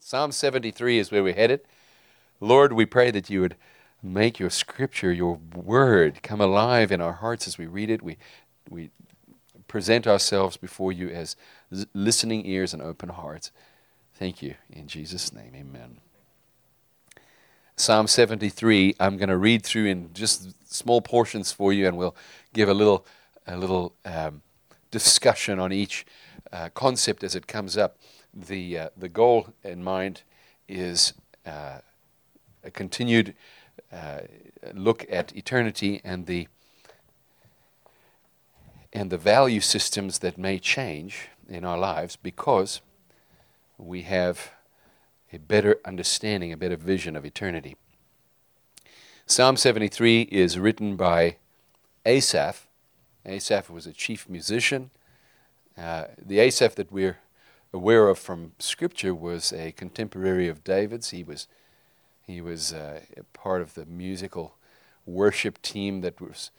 Psalm 73 is where we're headed. Lord, we pray that you would make your scripture, your word, come alive in our hearts as we read it. We present ourselves before you as listening ears and open hearts. Thank you. In Jesus' name, amen. Psalm 73, I'm going to read through in just small portions for you, and we'll give a little discussion on each concept as it comes up. The goal in mind is a continued look at eternity and the value systems that may change in our lives because we have a better understanding, a better vision of eternity. Psalm 73 is written by Asaph. Asaph was a chief musician. The Asaph that we're aware of from Scripture was a contemporary of David's. He was a part of the musical worship team that was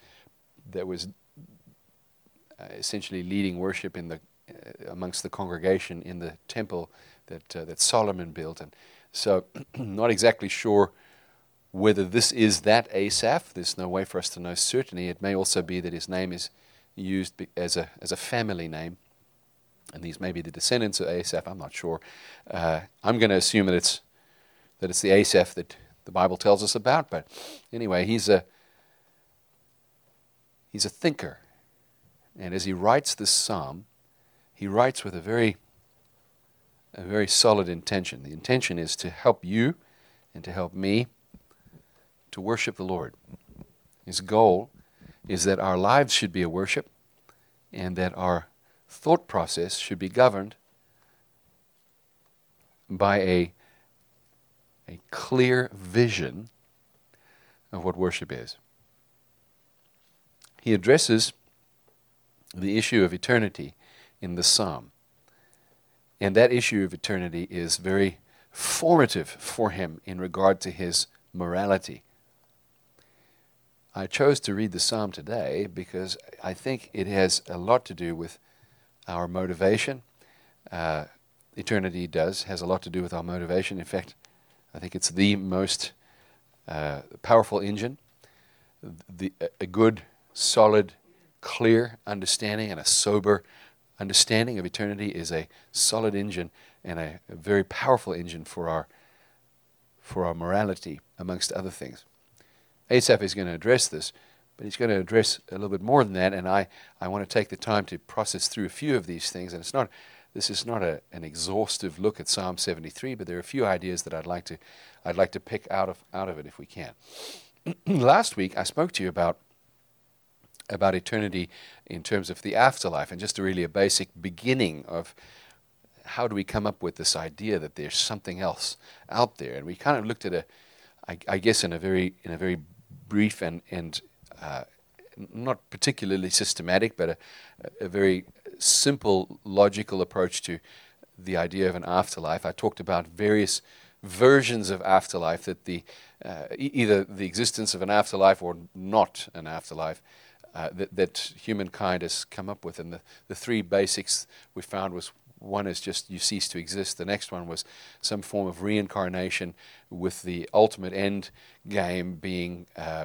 essentially leading worship in the amongst the congregation in the temple that Solomon built. And so, not exactly sure whether this is that Asaph. There's no way for us to know certainly. It may also be that his name is used as a family name, and these may be the descendants of Asaph. I'm not sure. I'm going to assume that it's the Asaph that the Bible tells us about. But anyway, he's a thinker, and as he writes this psalm, he writes with a very solid intention. The intention is to help you and to help me to worship the Lord. His goal is that our lives should be a worship and that our thought process should be governed by a clear vision of what worship is. He addresses the issue of eternity in the psalm. And that issue of eternity is very formative for him in regard to his morality. I chose to read the psalm today because I think it has a lot to do with our motivation. Eternity has a lot to do with our motivation. In fact, I think it's the most powerful engine. A good, solid, clear understanding and a sober understanding of eternity is a solid engine and a very powerful engine for our morality, amongst other things. Asaph is going to address this, but he's going to address a little bit more than that, and I want to take the time to process through a few of these things. And this is not an exhaustive look at Psalm 73, but there are a few ideas that I'd like to pick out of it if we can. Last week I spoke to you about eternity in terms of the afterlife, and just a basic beginning of how do we come up with this idea that there's something else out there. And we kind of looked at I guess in a very brief and not particularly systematic, but a very simple, logical approach to the idea of an afterlife. I talked about various versions of afterlife, that either the existence of an afterlife or not an afterlife, that humankind has come up with. And the three basics we found was, one is just you cease to exist. The next one was some form of reincarnation, with the ultimate end game being a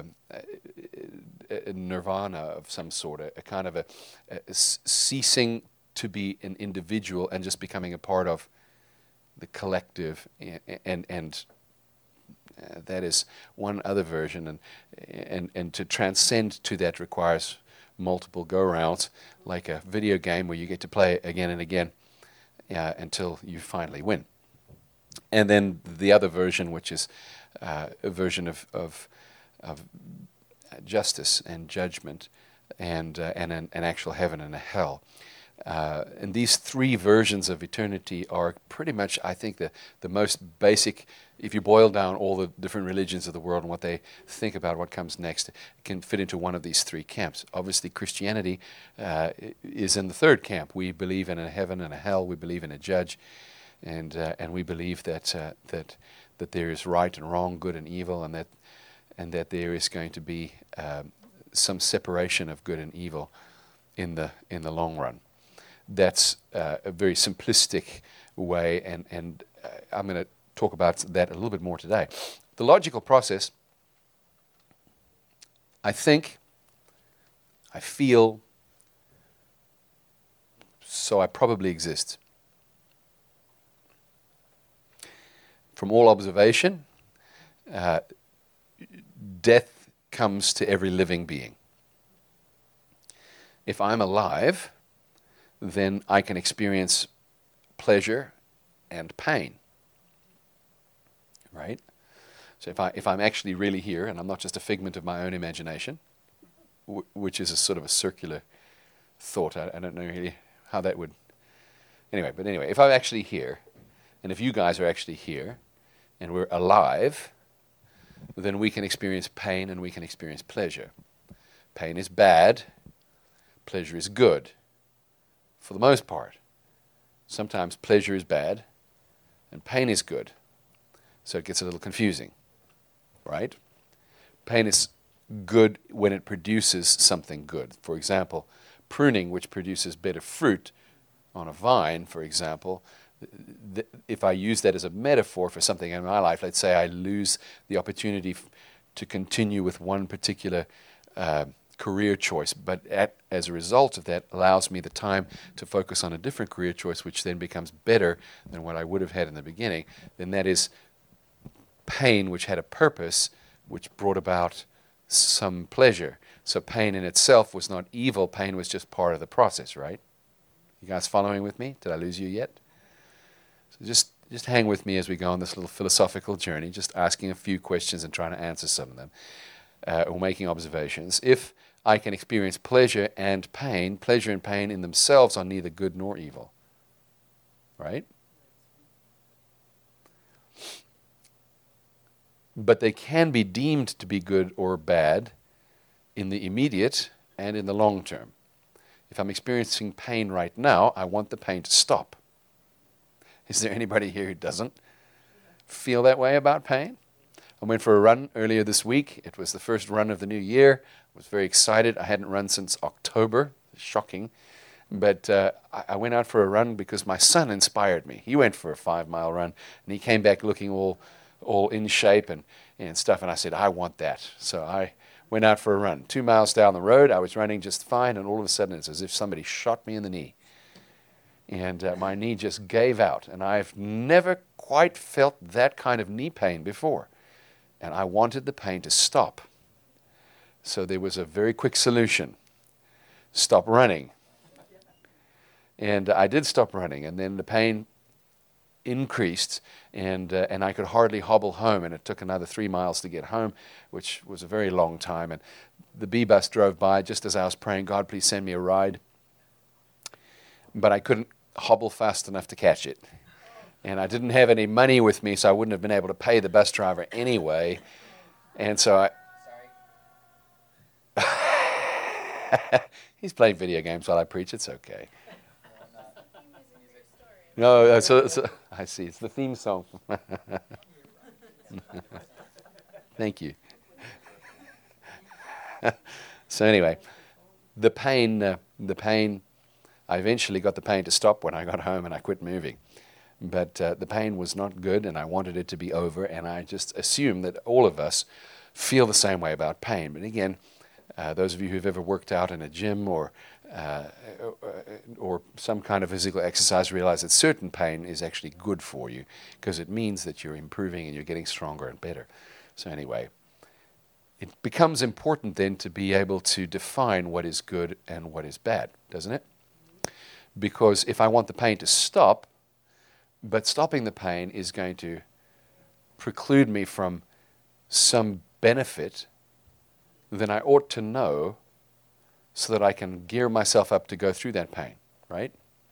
nirvana of some sort, a kind of a ceasing to be an individual and just becoming a part of the collective, and that is one other version, and to transcend to that requires multiple go-rounds, like a video game where you get to play again and again until you finally win. And then the other version, which is a version of justice and judgment, and an actual heaven and a hell. And these three versions of eternity are pretty much, I think, the most basic. If you boil down all the different religions of the world and what they think about what comes next, it can fit into one of these three camps. Obviously, Christianity is in the third camp. We believe in a heaven and a hell. We believe in a judge, and we believe that there is right and wrong, good and evil, and that there is going to be some separation of good and evil in the long run. That's a very simplistic way, and I'm going to talk about that a little bit more today. The logical process, I think, I feel, so I probably exist. From all observation, death comes to every living being. If I'm alive, then I can experience pleasure and pain, right? So if I'm actually really here, and I'm not just a figment of my own imagination, which is a sort of a circular thought. I don't know really how that would... Anyway, if I'm actually here, and if you guys are actually here, and we're alive, then we can experience pain and we can experience pleasure. Pain is bad, pleasure is good, for the most part. Sometimes pleasure is bad, and pain is good. So it gets a little confusing, right? Pain is good when it produces something good. For example, pruning, which produces better fruit on a vine, for example, if I use that as a metaphor for something in my life, let's say I lose the opportunity to continue with one particular career choice, but as a result of that allows me the time to focus on a different career choice, which then becomes better than what I would have had in the beginning, then that is pain which had a purpose, which brought about some pleasure. So pain in itself was not evil, pain was just part of the process, right? You guys following with me? Did I lose you yet? So just hang with me as we go on this little philosophical journey, just asking a few questions and trying to answer some of them, or making observations. If I can experience pleasure and pain in themselves are neither good nor evil, right? But they can be deemed to be good or bad in the immediate and in the long term. If I'm experiencing pain right now, I want the pain to stop. Is there anybody here who doesn't feel that way about pain? I went for a run earlier this week. It was the first run of the new year. I was very excited. I hadn't run since October. Shocking. But I went out for a run because my son inspired me. He went for a 5-mile run, and he came back looking all in shape and stuff. And I said, I want that. So I went out for a run. 2 miles down the road, I was running just fine, and all of a sudden it's as if somebody shot me in the knee. And my knee just gave out. And I've never quite felt that kind of knee pain before. And I wanted the pain to stop. So there was a very quick solution. Stop running. And I did stop running. And then the pain increased. And I could hardly hobble home. And it took another 3 miles to get home, which was a very long time. And the B bus drove by just as I was praying, God, please send me a ride. But I couldn't hobble fast enough to catch it. And I didn't have any money with me, so I wouldn't have been able to pay the bus driver anyway. And so he's playing video games while I preach. It's okay. No, so I see. It's the theme song. Thank you. So anyway, the pain, I eventually got the pain to stop when I got home and I quit moving. But the pain was not good, and I wanted it to be over, and I just assume that all of us feel the same way about pain. But again, those of you who've ever worked out in a gym or some kind of physical exercise realize that certain pain is actually good for you because it means that you're improving and you're getting stronger and better. So anyway, it becomes important then to be able to define what is good and what is bad, doesn't it? Because if I want the pain to stop, but stopping the pain is going to preclude me from some benefit, then I ought to know so that I can gear myself up to go through that pain, right?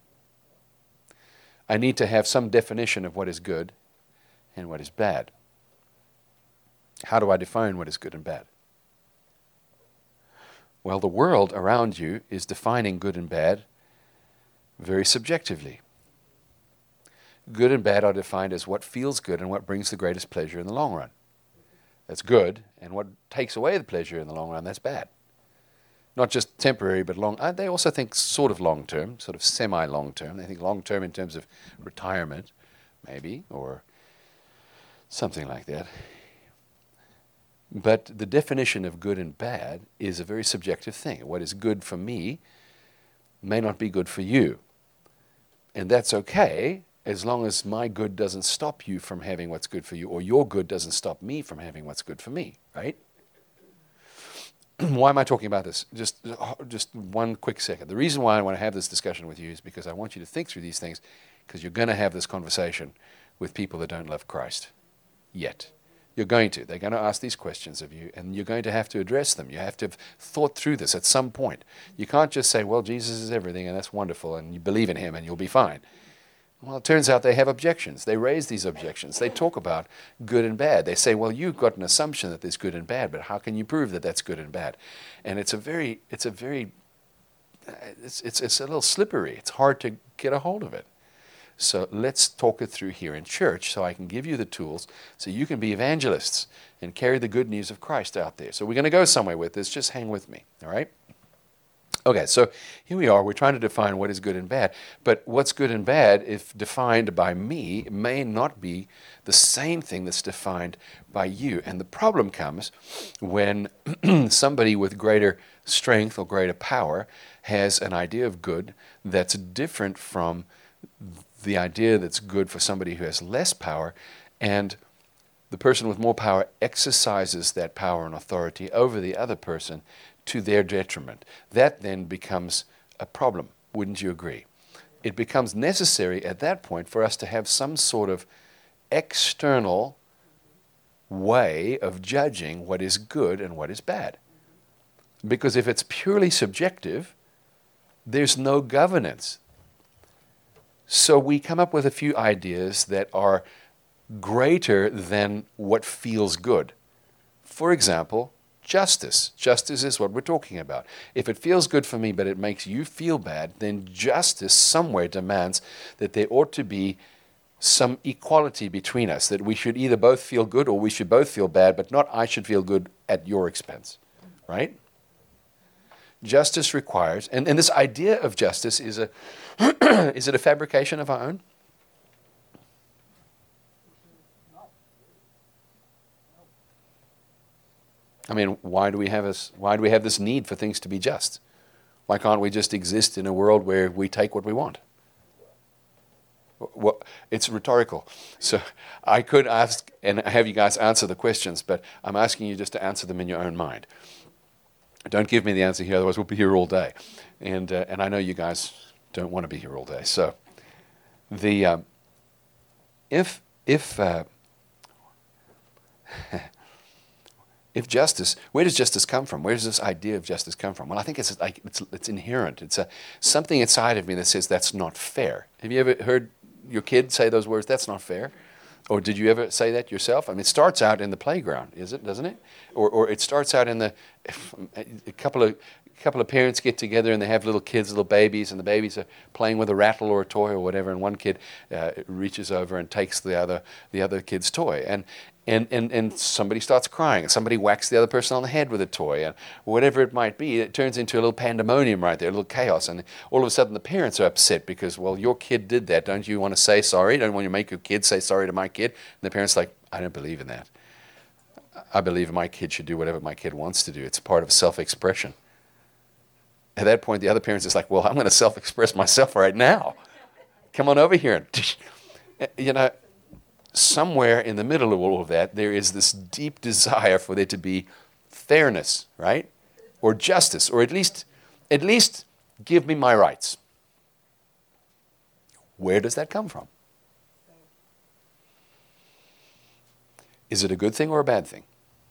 I need to have some definition of what is good and what is bad. How do I define what is good and bad? Well, the world around you is defining good and bad very subjectively. Good and bad are defined as what feels good and what brings the greatest pleasure in the long run. That's good, and what takes away the pleasure in the long run, that's bad. Not just temporary, but long. They also think sort of long-term, sort of semi-long-term. They think long-term in terms of retirement, maybe, or Something like that. But the definition of good and bad is a very subjective thing. What is good for me may not be good for you. And that's okay, as long as my good doesn't stop you from having what's good for you, or your good doesn't stop me from having what's good for me, right? Why am I talking about this? Just one quick second. The reason why I want to have this discussion with you is because I want you to think through these things, because you're going to have this conversation with people that don't love Christ yet. You're going to. They're going to ask these questions of you, and you're going to have to address them. You have to have thought through this at some point. You can't just say, well, Jesus is everything, and that's wonderful, and you believe in him, and you'll be fine. Well, it turns out they have objections. They raise these objections. They talk about good and bad. They say, well, you've got an assumption that there's good and bad, but how can you prove that that's good and bad? And it's a little slippery. It's hard to get a hold of it. So let's talk it through here in church so I can give you the tools so you can be evangelists and carry the good news of Christ out there. So we're going to go somewhere with this. Just hang with me, all right? Okay, so here we are. We're trying to define what is good and bad. But what's good and bad, if defined by me, may not be the same thing that's defined by you. And the problem comes when somebody with greater strength or greater power has an idea of good that's different from the idea that's good for somebody who has less power, and the person with more power exercises that power and authority over the other person to their detriment. That then becomes a problem, wouldn't you agree? It becomes necessary at that point for us to have some sort of external way of judging what is good and what is bad. Because if it's purely subjective, there's no governance. So we come up with a few ideas that are greater than what feels good. For example, justice. Justice is what we're talking about. If it feels good for me but it makes you feel bad, then justice somewhere demands that there ought to be some equality between us, that we should either both feel good or we should both feel bad, but not I should feel good at your expense, right? Justice requires, and this idea of justice is is it a fabrication of our own? I mean, why do we have this need for things to be just? Why can't we just exist in a world where we take what we want? Well, it's rhetorical. So I could ask and have you guys answer the questions, but I'm asking you just to answer them in your own mind. Don't give me the answer here, otherwise we'll be here all day. And I know you guys don't want to be here all day. So the if justice, where does justice come from? Where does this idea of justice come from? Well, I think it's inherent. It's something inside of me that says that's not fair. Have you ever heard your kid say those words? That's not fair. Or did you ever say that yourself? I mean, it starts out in the playground, doesn't it? Or it starts out in a couple of parents get together and they have little kids, little babies, and the babies are playing with a rattle or a toy or whatever, and one kid reaches over and takes the other kid's toy, and somebody starts crying, and somebody whacks the other person on the head with a toy, and whatever it might be, it turns into a little pandemonium right there, a little chaos, and all of a sudden the parents are upset because, well, your kid did that. Don't you want to say sorry? Don't you want to make your kid say sorry to my kid? And the parents are like, I don't believe in that. I believe my kid should do whatever my kid wants to do. It's part of self-expression. At that point, the other parents is like, well, I'm going to self-express myself right now. Come on over here. Somewhere in the middle of all of that, there is this deep desire for there to be fairness, right? Or justice, or at least give me my rights. Where does that come from? Is it a good thing or a bad thing?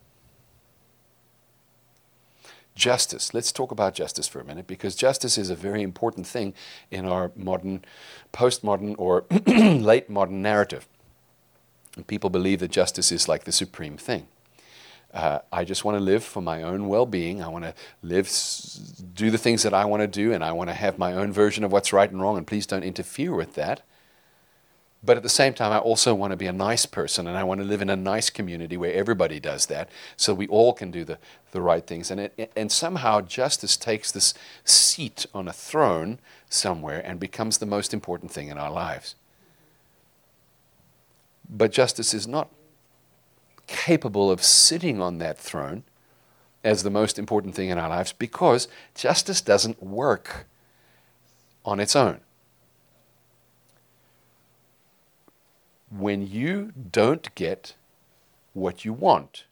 Justice. Let's talk about justice for a minute, because justice is a very important thing in our modern, postmodern, or late modern narrative. And people believe that justice is like the supreme thing. I just want to live for my own well-being. I want to do the things that I want to do, and I want to have my own version of what's right and wrong, and please don't interfere with that. But at the same time, I also want to be a nice person, and I want to live in a nice community where everybody does that, so we all can do the right things. And somehow justice takes this seat on a throne somewhere and becomes the most important thing in our lives. But justice is not capable of sitting on that throne as the most important thing in our lives, because justice doesn't work on its own. When you don't get what you want,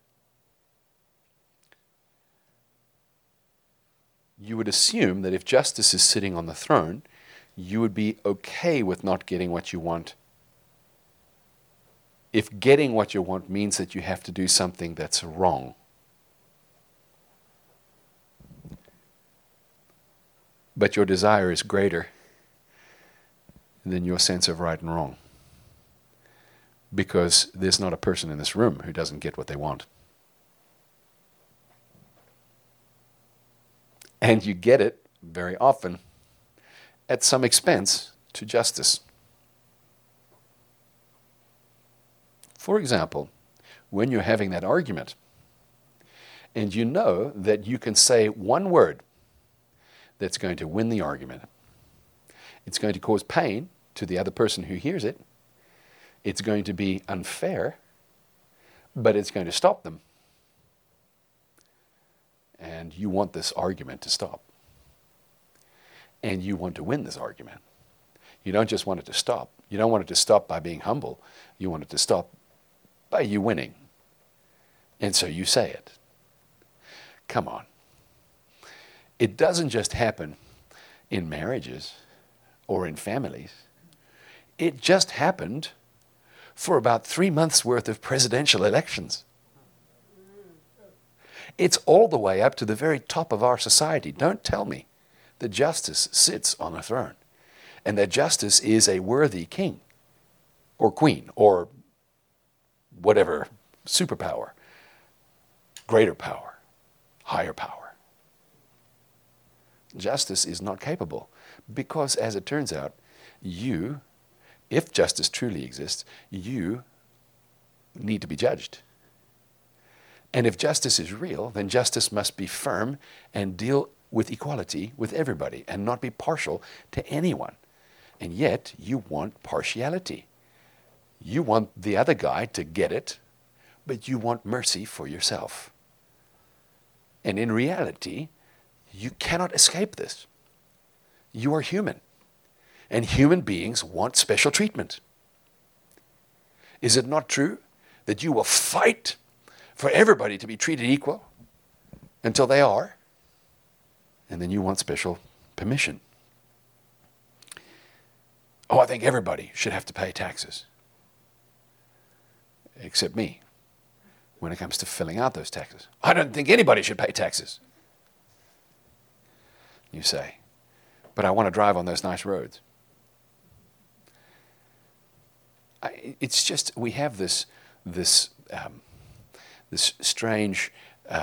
you would assume that if justice is sitting on the throne, you would be okay with not getting what you want. If getting what you want means that you have to do something that's wrong. But your desire is greater than your sense of right and wrong. Because there's not a person in this room who doesn't get what they want. And you get it very often at some expense to justice. For example, when you're having that argument, and you know that you can say one word that's going to win the argument. It's going to cause pain to the other person who hears it. It's going to be unfair, but it's going to stop them. And you want this argument to stop. And you want to win this argument. You don't just want it to stop. You don't want it to stop by being humble. You want it to stop by you winning. And so you say it. Come on. It doesn't just happen in marriages or in families. It just happened for about 3 months' worth of presidential elections. It's all the way up to the very top of our society. Don't tell me that justice sits on a throne and that justice is a worthy king or queen or whatever superpower, greater power, higher power. Justice is not capable because, as it turns out, you, if justice truly exists, you need to be judged. And if justice is real, then justice must be firm and deal with equality with everybody and not be partial to anyone. And yet, you want partiality. You want the other guy to get it, but you want mercy for yourself. And in reality, you cannot escape this. You are human. And human beings want special treatment. Is it not true that you will fight for everybody to be treated equal until they are? And then you want special permission. Oh, I think everybody should have to pay taxes. Except me, when it comes to filling out those taxes. I don't think anybody should pay taxes. You say, but I want to drive on those nice roads. It's just, we have this strange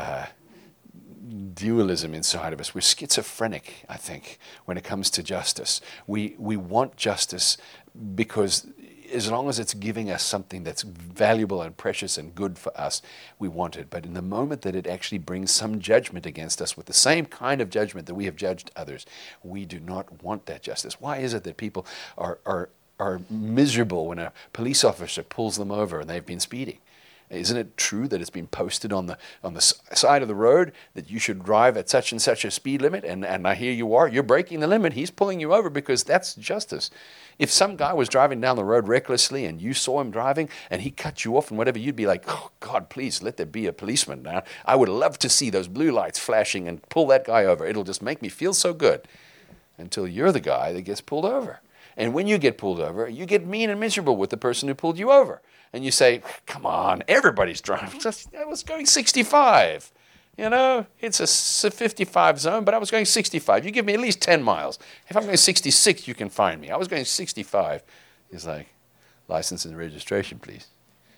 dualism inside of us. We're schizophrenic, I think, when it comes to justice. We want justice because as long as it's giving us something that's valuable and precious and good for us, we want it. But in the moment that it actually brings some judgment against us with the same kind of judgment that we have judged others, we do not want that justice. Why is it that people are miserable when a police officer pulls them over and they've been speeding? Isn't it true that it's been posted on the side of the road that you should drive at such and such a speed limit, and here you are, you're breaking the limit, he's pulling you over because that's justice. If some guy was driving down the road recklessly and you saw him driving and he cut you off and whatever, you'd be like, oh God, please let there be a policeman now. I would love to see those blue lights flashing and pull that guy over. It'll just make me feel so good. Until you're the guy that gets pulled over. And when you get pulled over, you get mean and miserable with the person who pulled you over. And you say, come on, everybody's driving. I was going 65. You know, it's a 55 zone, but I was going 65. You give me at least 10 miles. If I'm going 66, you can find me. I was going 65. He's like, license and registration, please.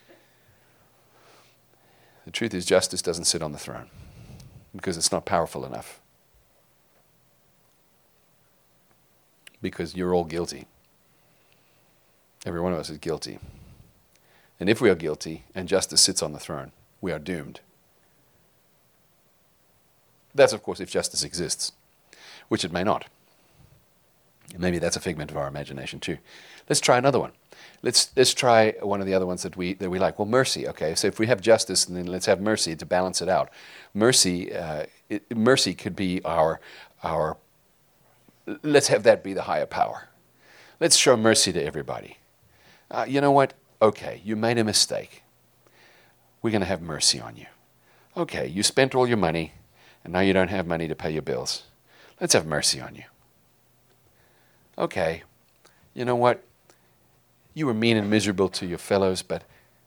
The truth is, justice doesn't sit on the throne because it's not powerful enough. Because you're all guilty. Every one of us is guilty. And if we are guilty and justice sits on the throne, we are doomed. That's, of course, if justice exists, which it may not. Maybe that's a figment of our imagination too. Let's try another one. let's try one of the other ones that we like. Well, mercy. Okay, so if we have justice, then let's have mercy to balance it out. Mercy could be our. Let's have that be the higher power. Let's show mercy to everybody. You know what? Okay, you made a mistake. We're going to have mercy on you. Okay, you spent all your money, and now you don't have money to pay your bills. Let's have mercy on you. Okay, you know what? You were mean and miserable to your fellows, but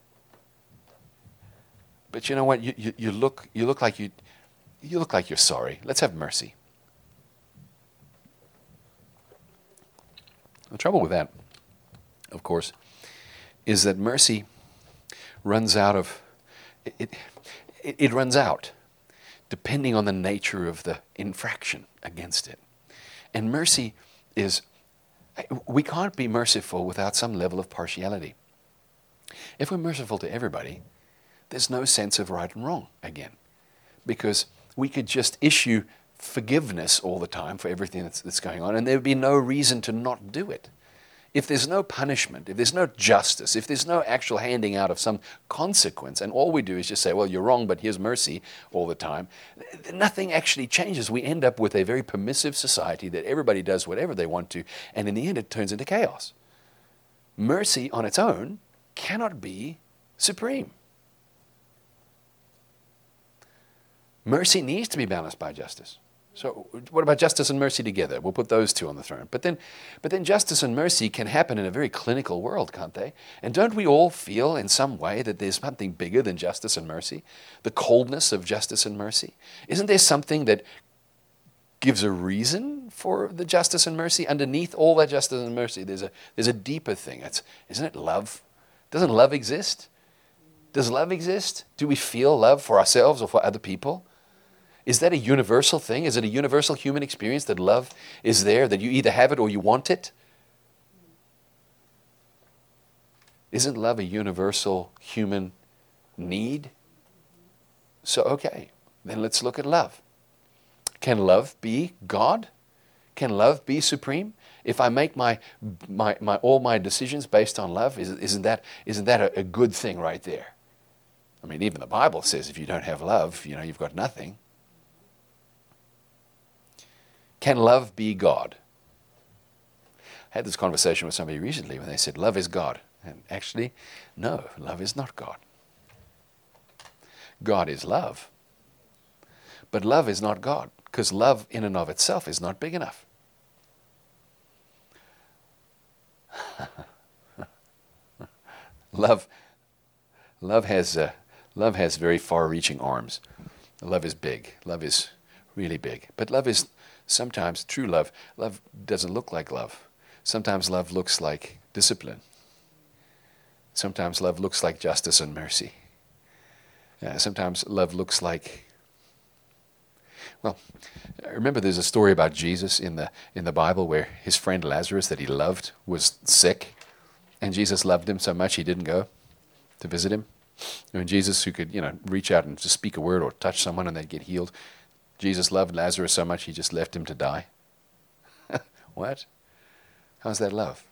you know what? You look like you're sorry. Let's have mercy. The trouble with that, of course, is that mercy runs out of it runs out depending on the nature of the infraction against it. And mercy is, we can't be merciful without some level of partiality. If we're merciful to everybody, there's no sense of right and wrong again, because we could just issue forgiveness all the time for everything that's going on, and there would be no reason to not do it. If there's no punishment, if there's no justice, if there's no actual handing out of some consequence, and all we do is just say, well, you're wrong, but here's mercy all the time, nothing actually changes. We end up with a very permissive society that everybody does whatever they want to, and in the end it turns into chaos. Mercy on its own cannot be supreme. Mercy needs to be balanced by justice. So what about justice and mercy together? We'll put those two on the throne. But then justice and mercy can happen in a very clinical world, can't they? And don't we all feel in some way that there's something bigger than justice and mercy? The coldness of justice and mercy? Isn't there something that gives a reason for the justice and mercy? Underneath all that justice and mercy, there's a deeper thing. Isn't it love? Doesn't love exist? Does love exist? Do we feel love for ourselves or for other people? Is that a universal thing? Is it a universal human experience that love is there, that you either have it or you want it? Isn't love a universal human need? So, okay, then let's look at love. Can love be God? Can love be supreme? If I make all my decisions based on love, isn't that a good thing right there? I mean, even the Bible says if you don't have love, you've got nothing. Can love be God? I had this conversation with somebody recently when they said, love is God. And actually, no, love is not God. God is love. But love is not God, because love in and of itself is not big enough. Love has very far-reaching arms. Love is big. Love is really big. But love is sometimes true love. Love doesn't look like love. Sometimes love looks like discipline. Sometimes love looks like justice and mercy. Sometimes love looks like, well, remember there's a story about Jesus in the Bible where his friend Lazarus that he loved was sick, and Jesus loved him so much he didn't go to visit him. And Jesus, who could reach out and just speak a word or touch someone and they'd get healed, Jesus loved Lazarus so much he just left him to die. What? How's that love?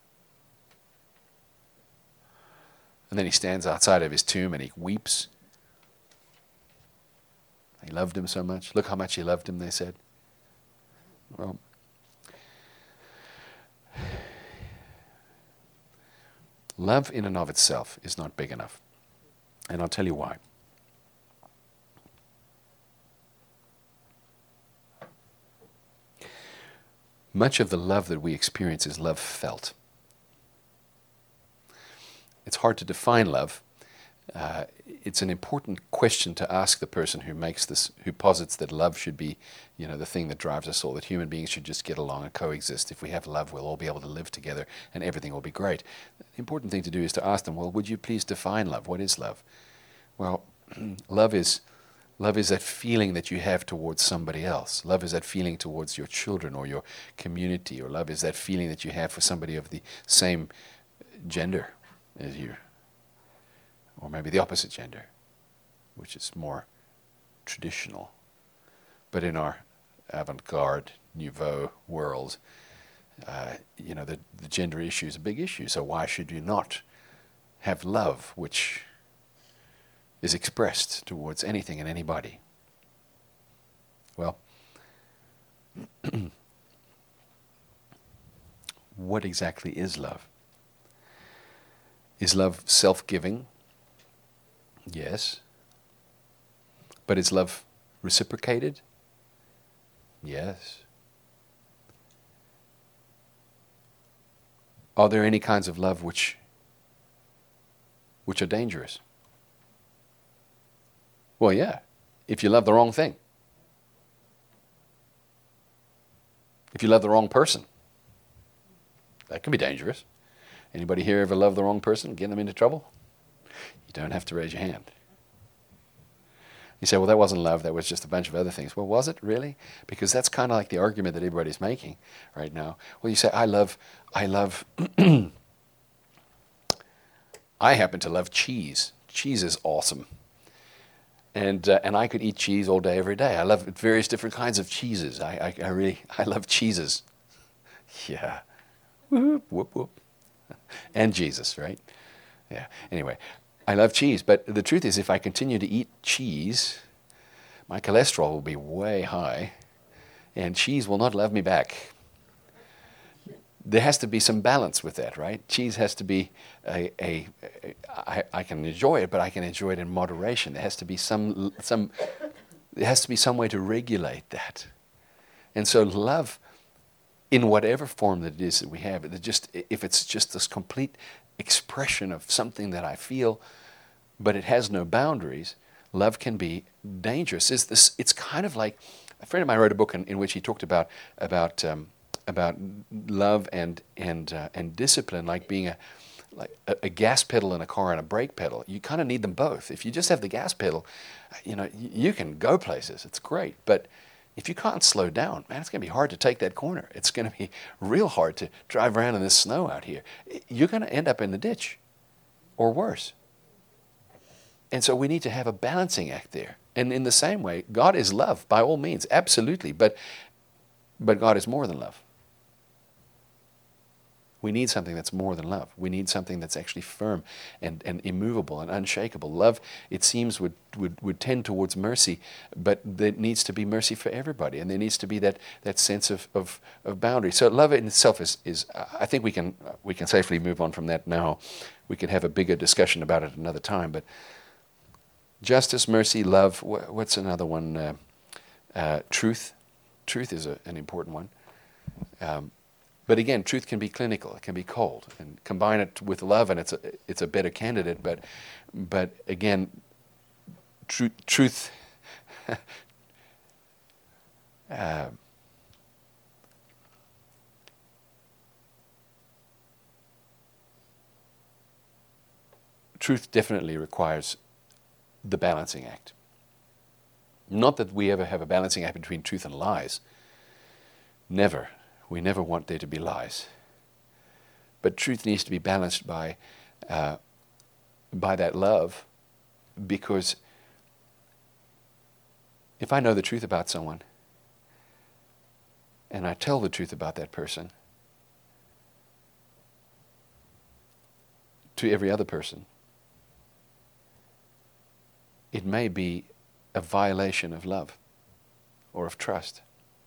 And then he stands outside of his tomb and he weeps. He loved him so much. Look how much he loved him, they said. Well, love in and of itself is not big enough. And I'll tell you why. Much of the love that we experience is love felt. It's hard to define love. It's an important question to ask the person who posits that love should be, the thing that drives us all, that human beings should just get along and coexist. If we have love, we'll all be able to live together and everything will be great. The important thing to do is to ask them, well, would you please define love? What is love? Well, love is that feeling that you have towards somebody else. Love is that feeling towards your children or your community, or love is that feeling that you have for somebody of the same gender as you, or maybe the opposite gender, which is more traditional. But in our avant-garde, nouveau world, The gender issue is a big issue. So why should you not have love which is expressed towards anything and anybody? Well, what exactly is love? Is love self-giving? Yes. But is love reciprocated? Yes. Are there any kinds of love which are dangerous? Well, yeah, if you love the wrong thing. If you love the wrong person, that can be dangerous. Anybody here ever love the wrong person, get them into trouble? You don't have to raise your hand. You say, well, that wasn't love, that was just a bunch of other things. Well, was it really? Because that's kind of like the argument that everybody's making right now. Well, you say, I love, I happen to love cheese. Cheese is awesome. And I could eat cheese all day, every day. I love various different kinds of cheeses. I love cheeses. Yeah. Whoop, whoop, whoop. And Jesus, right? Yeah. Anyway, I love cheese. But the truth is, if I continue to eat cheese, my cholesterol will be way high, and cheese will not love me back. There has to be some balance with that, right? Cheese has to be I can enjoy it, but I can enjoy it in moderation. There has to be some way to regulate that. And so love, in whatever form that it is that we have, if it's just this complete expression of something that I feel, but it has no boundaries, love can be dangerous. It's kind of like, a friend of mine wrote a book in which he talked about love and discipline, like being a gas pedal in a car and a brake pedal. You kind of need them both. If you just have the gas pedal, you can go places. It's great, but if you can't slow down, man, it's going to be hard to take that corner. It's going to be real hard to drive around in this snow out here. You're going to end up in the ditch, or worse. And so we need to have a balancing act there. And in the same way, God is love, by all means, absolutely. But God is more than love. We need something that's more than love. We need something that's actually firm and immovable and unshakable. Love, it seems, would tend towards mercy, but there needs to be mercy for everybody, and there needs to be that sense of boundary. So love in itself is I think we can safely move on from that now. We can have a bigger discussion about it another time, but justice, mercy, love, what's another one? Truth. Truth is an important one. But again, truth can be clinical. It can be cold, and combine it with love, and it's a better candidate. But again, truth. Truth definitely requires the balancing act. Not that we ever have a balancing act between truth and lies. Never. We never want there to be lies. But truth needs to be balanced by that love, because if I know the truth about someone and I tell the truth about that person to every other person, it may be a violation of love or of trust.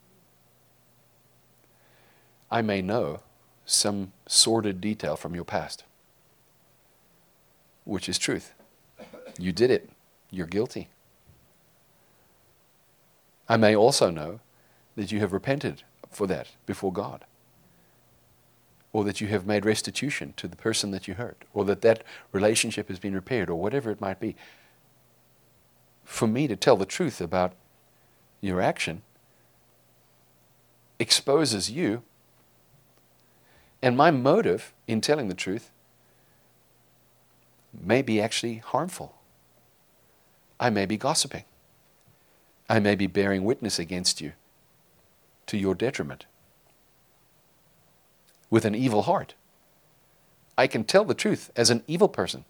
I may know some sordid detail from your past, which is truth. You did it. You're guilty. I may also know that you have repented for that before God, or that you have made restitution to the person that you hurt, or that relationship has been repaired, or whatever it might be. For me to tell the truth about your action exposes you. And my motive in telling the truth may be actually harmful. I may be gossiping. I may be bearing witness against you to your detriment with an evil heart. I can tell the truth as an evil person.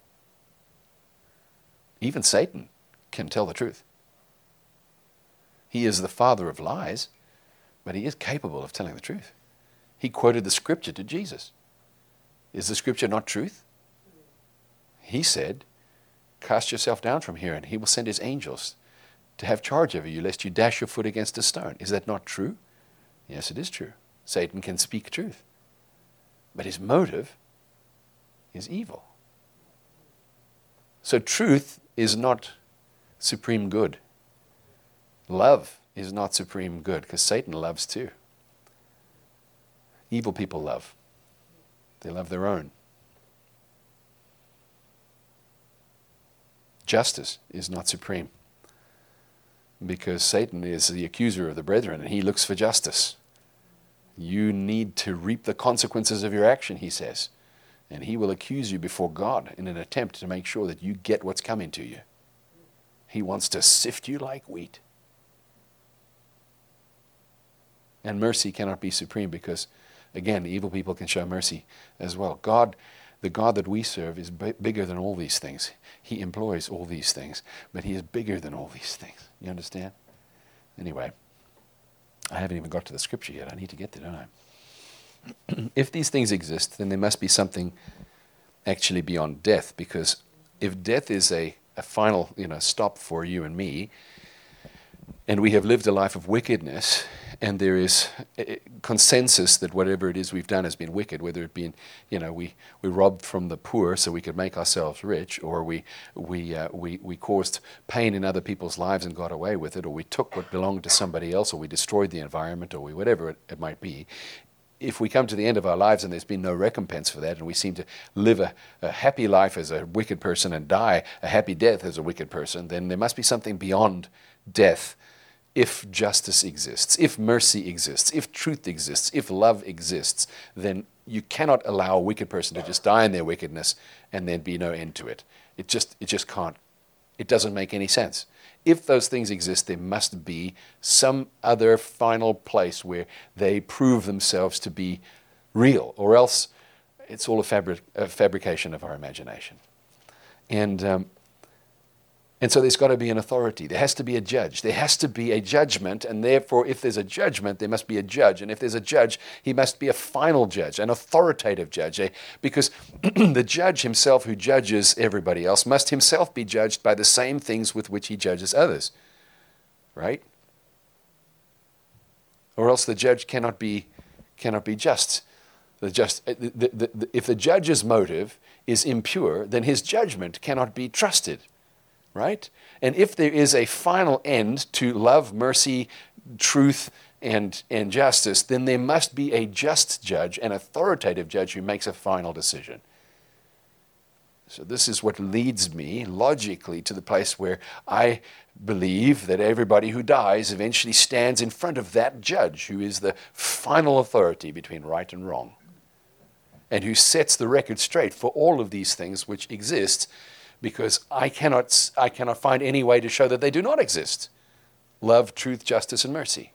Even Satan can tell the truth. He is the father of lies, but he is capable of telling the truth. He quoted the scripture to Jesus. Is the scripture not truth? He said, cast yourself down from here and he will send his angels to have charge over you lest you dash your foot against a stone. Is that not true? Yes, it is true. Satan can speak truth. But his motive is evil. So truth is not supreme good. Love is not supreme good, because Satan loves too. Evil people love. They love their own. Justice is not supreme, because Satan is the accuser of the brethren and he looks for justice. You need to reap the consequences of your action, he says. And he will accuse you before God in an attempt to make sure that you get what's coming to you. He wants to sift you like wheat. And mercy cannot be supreme because, again, evil people can show mercy as well. God, the God that we serve, is bigger than all these things. He employs all these things, but he is bigger than all these things. You understand? Anyway, I haven't even got to the scripture yet. I need to get there, don't I? If these things exist, then there must be something actually beyond death, because if death is a final stop for you and me, and we have lived a life of wickedness, and there is a consensus that whatever it is we've done has been wicked, whether it be, we robbed from the poor so we could make ourselves rich, or we caused pain in other people's lives and got away with it, or we took what belonged to somebody else, or we destroyed the environment, or whatever it might be. If we come to the end of our lives and there's been no recompense for that, and we seem to live a happy life as a wicked person and die a happy death as a wicked person, then there must be something beyond death. If justice exists, if mercy exists, if truth exists, if love exists, then you cannot allow a wicked person to just die in their wickedness and then be no end to it. It just can't. It doesn't make any sense. If those things exist, there must be some other final place where they prove themselves to be real, or else it's all a fabrication of our imagination. And so there's got to be an authority. There has to be a judge. There has to be a judgment, and therefore if there's a judgment, there must be a judge. And if there's a judge, he must be a final judge, an authoritative judge, because the judge himself who judges everybody else must himself be judged by the same things with which he judges others, right? Or else the judge cannot be just. If the judge's motive is impure, then his judgment cannot be trusted. Right? And if there is a final end to love, mercy, truth, and justice, then there must be a just judge, an authoritative judge who makes a final decision. So this is what leads me logically to the place where I believe that everybody who dies eventually stands in front of that judge who is the final authority between right and wrong, and who sets the record straight for all of these things which exist, because I cannot find any way to show that they do not exist. Love, truth, justice, and mercy.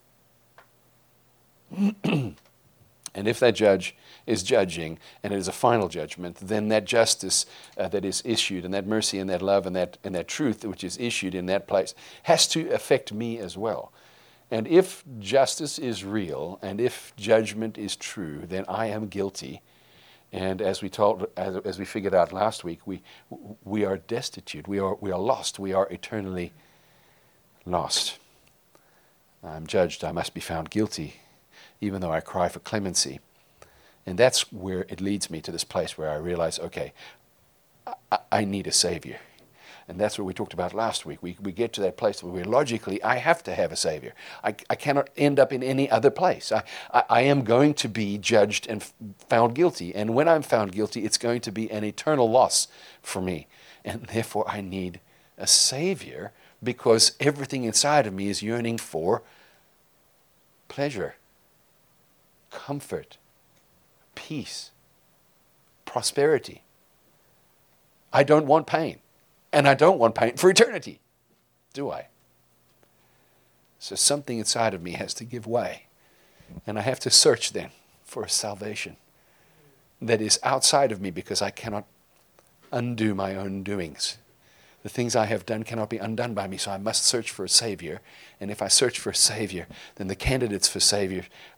And if that judge is judging, and it is a final judgment, then that justice that is issued, and that mercy, and that love, and that truth which is issued in that place has to affect me as well. And if justice is real, and if judgment is true, then I am guilty. And as we figured out last week, we are destitute. We are lost. We are eternally lost. I'm judged. I must be found guilty, even though I cry for clemency. And that's where it leads me to this place where I realize, okay, I need a Savior. And that's what we talked about last week. We get to that place where logically, I have to have a Savior. I cannot end up in any other place. I am going to be judged and found guilty. And when I'm found guilty, it's going to be an eternal loss for me. And therefore, I need a Savior, because everything inside of me is yearning for pleasure, comfort, peace, prosperity. I don't want pain. And I don't want pain for eternity, do I? So something inside of me has to give way. And I have to search then for a salvation that is outside of me, because I cannot undo my own doings. The things I have done cannot be undone by me, so I must search for a Savior. And if I search for a Savior, then the candidates for Savior are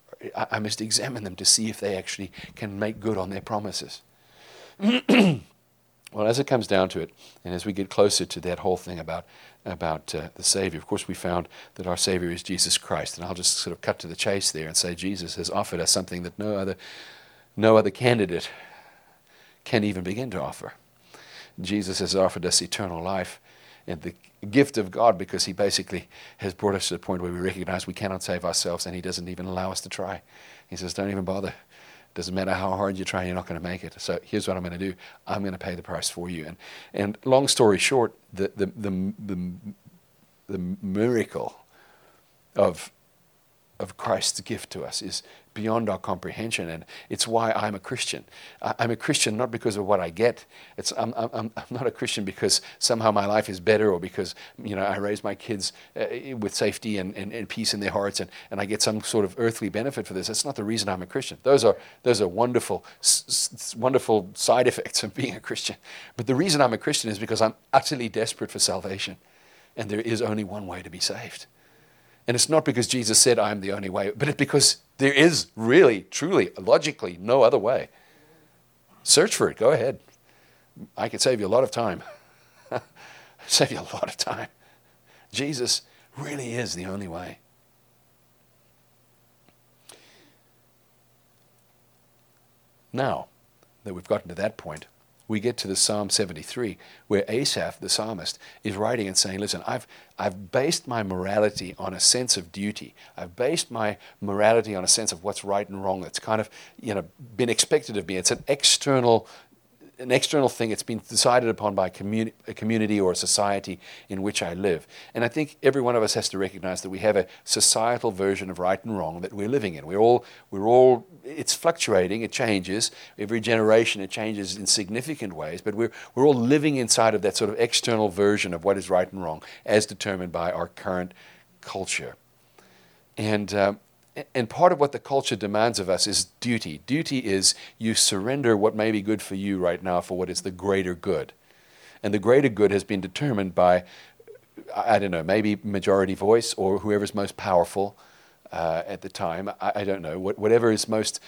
I must examine them to see if they actually can make good on their promises. Well, as it comes down to it, and as we get closer to that whole thing about the Savior, of course we found that our Savior is Jesus Christ. And I'll just sort of cut to the chase there and say Jesus has offered us something that no other candidate can even begin to offer. Jesus has offered us eternal life and the gift of God, because he basically has brought us to the point where we recognize we cannot save ourselves, and he doesn't even allow us to try. He says, don't even bother. Doesn't matter how hard you try, you're not going to make it. So here's what I'm going to do. I'm going to pay the price for you. And long story short, the miracle of Christ's gift to us is beyond our comprehension, and it's why I'm a Christian. I'm a Christian not because of what I get. I'm not a Christian because somehow my life is better, or because I raise my kids with safety and peace in their hearts, and I get some sort of earthly benefit for this. That's not the reason I'm a Christian. Those are wonderful side effects of being a Christian. But the reason I'm a Christian is because I'm utterly desperate for salvation, and there is only one way to be saved. And it's not because Jesus said, I am the only way, but it's because there is really, truly, logically, no other way. Search for it. Go ahead. I could save you a lot of time. Save you a lot of time. Jesus really is the only way. Now that we've gotten to that point, we get to the Psalm 73, where Asaph, the psalmist, is writing and saying, listen, I've based my morality on a sense of duty. I've based my morality on a sense of what's right and wrong. That's kind of, been expected of me. It's an external thing. It's been decided upon by a community or a society in which I live. And I think every one of us has to recognize that we have a societal version of right and wrong that we're living in. We're all, it's fluctuating, it changes. Every generation it changes in significant ways, but we're all living inside of that sort of external version of what is right and wrong as determined by our current culture. And part of what the culture demands of us is duty. Duty is you surrender what may be good for you right now for what is the greater good. And the greater good has been determined by, I don't know, maybe majority voice or whoever's most powerful at the time. I don't know. Whatever is most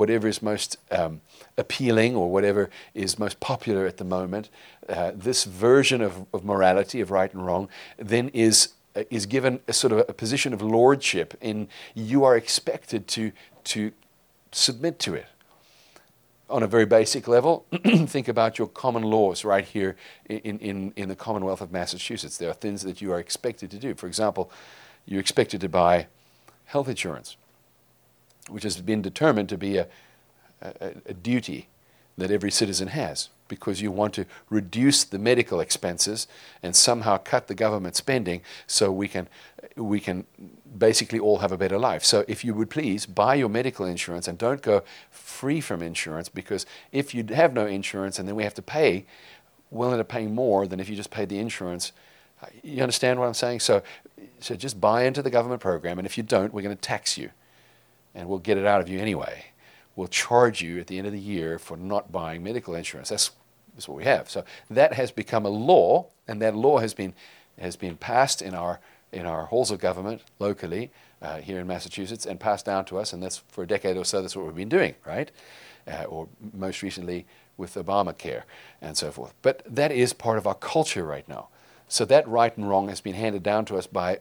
appealing, or whatever is most popular at the moment, this version of morality, of right and wrong, then is given a sort of a position of lordship, in you are expected to submit to it. On a very basic level, think about your common laws right here in the Commonwealth of Massachusetts. There are things that you are expected to do. For example, you're expected to buy health insurance, which has been determined to be a duty that every citizen has, because you want to reduce the medical expenses and somehow cut the government spending so we can basically all have a better life. So if you would please buy your medical insurance and don't go free from insurance, because if you have no insurance and then we have to pay, we'll end up paying more than if you just paid the insurance. You understand what I'm saying? So just buy into the government program, and if you don't, we're going to tax you, and we'll get it out of you anyway. We'll charge you at the end of the year for not buying medical insurance. That's what we have. So that has become a law, and that law has been passed in our halls of government locally here in Massachusetts, and passed down to us. And that's for a decade or so. That's what we've been doing, right? Or most recently with Obamacare and so forth. But that is part of our culture right now. So that right and wrong has been handed down to us by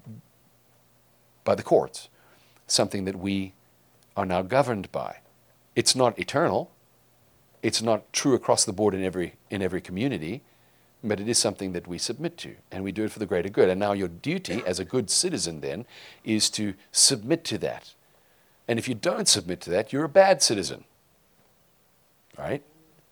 the courts, something that we are now governed by. It's not eternal. It's not true across the board in every community, but it is something that we submit to, and we do it for the greater good. And now your duty as a good citizen then is to submit to that. And if you don't submit to that, you're a bad citizen. Right?